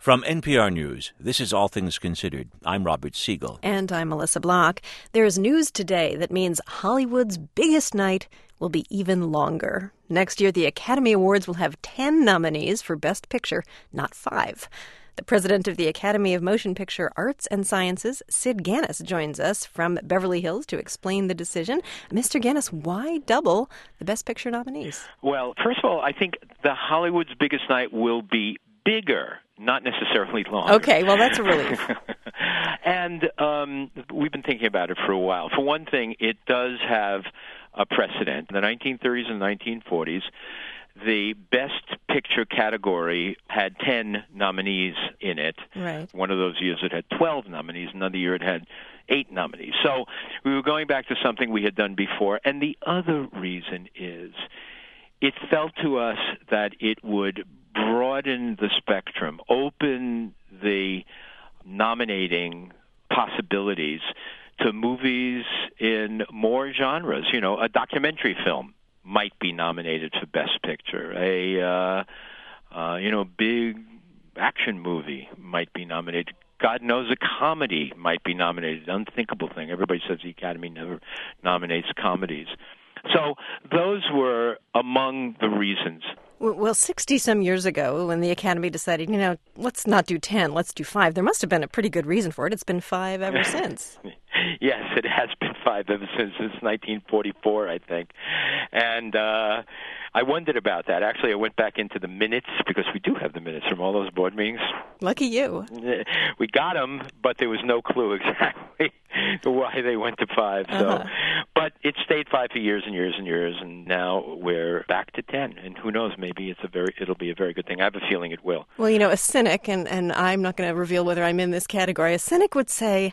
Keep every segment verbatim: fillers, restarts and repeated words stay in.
From N P R News, this is All Things Considered. I'm Robert Siegel. And I'm Melissa Block. There's news today that means Hollywood's biggest night will be even longer. Next year, the Academy Awards will have ten nominees for Best Picture, not five. The president of the Academy of Motion Picture Arts and Sciences, Sid Ganis, joins us from Beverly Hills to explain the decision. Mister Ganis, why double the Best Picture nominees? Well, first of all, I think the Hollywood's biggest night will be bigger, not necessarily longer. Okay, well, that's a relief. and um, we've been thinking about it for a while. For one thing, it does have a precedent. In the nineteen thirties and nineteen forties, the Best Picture category had ten nominees in it. Right. One of those years it had twelve nominees. Another year it had eight nominees. So we were going back to something we had done before. And the other reason is it felt to us that it would broaden the spectrum, open the nominating possibilities to movies in more genres. You know, a documentary film might be nominated for Best Picture. A, uh, uh, you know, big action movie might be nominated. God knows a comedy might be nominated. Unthinkable thing. Everybody says the Academy never nominates comedies. So those were among the reasons. Well, sixty-some years ago, when the Academy decided, you know, let's not do ten, let's do five, there must have been a pretty good reason for it. It's been five ever since. Yes, it has been five ever since, since nineteen forty-four, I think. And uh, I wondered about that. Actually, I went back into the minutes, because we do have the minutes from all those board meetings. Lucky you. We got them, but there was no clue exactly why they went to five. So, uh-huh. But it stayed five for years and years and years, and now we're back to ten. And who knows, maybe it's a very it'll be a very good thing. I have a feeling it will. Well, you know, a cynic, and, and I'm not going to reveal whether I'm in this category, a cynic would say,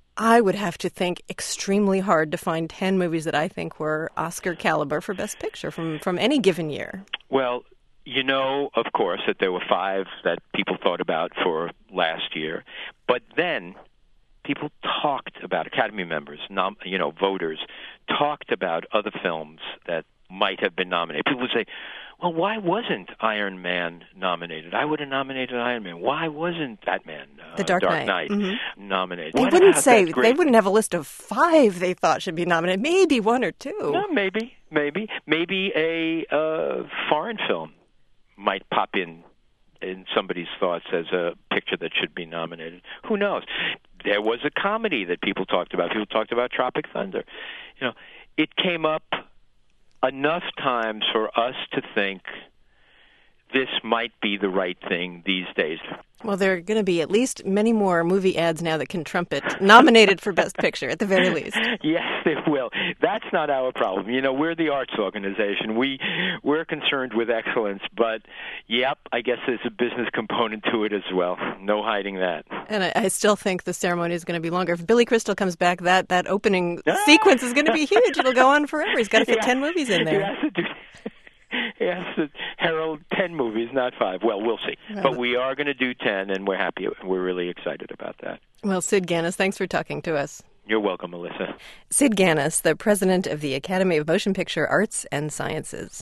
I would have to think extremely hard to find ten movies that I think were Oscar caliber for Best Picture from, from any given year. Well, you know, of course, that there were five that people thought about for last year. But then people talked about, Academy members, nom, you know, voters, talked about other films that might have been nominated. People would say, well, why wasn't Iron Man nominated? I would have nominated Iron Man. Why wasn't Batman, uh, The Dark, Dark Knight, Knight mm-hmm. nominated? They Why wouldn't not? say, That's great. they wouldn't have a list of five they thought should be nominated, maybe one or two. No, maybe, maybe. Maybe a uh, foreign film might pop in in somebody's thoughts as a picture that should be nominated. Who knows? There was a comedy that people talked about. People talked about Tropic Thunder. You know, it came up enough times for us to think this might be the right thing these days. Well, there are going to be at least many more movie ads now that can trump it, nominated for Best Picture, at the very least. Yes, there will. That's not our problem. You know, we're the arts organization. We, we're concerned with excellence, but, yep, I guess there's a business component to it as well. No hiding that. And I, I still think the ceremony is going to be longer. If Billy Crystal comes back, that, that opening sequence is going to be huge. It'll go on forever. He's got to fit yeah. ten movies in there. He has to do He has to herald ten movies, not five. Well, we'll see. Well, but we are going to do ten, and we're happy. We're really excited about that. Well, Sid Ganis, thanks for talking to us. You're welcome, Melissa. Sid Ganis, the president of the Academy of Motion Picture Arts and Sciences.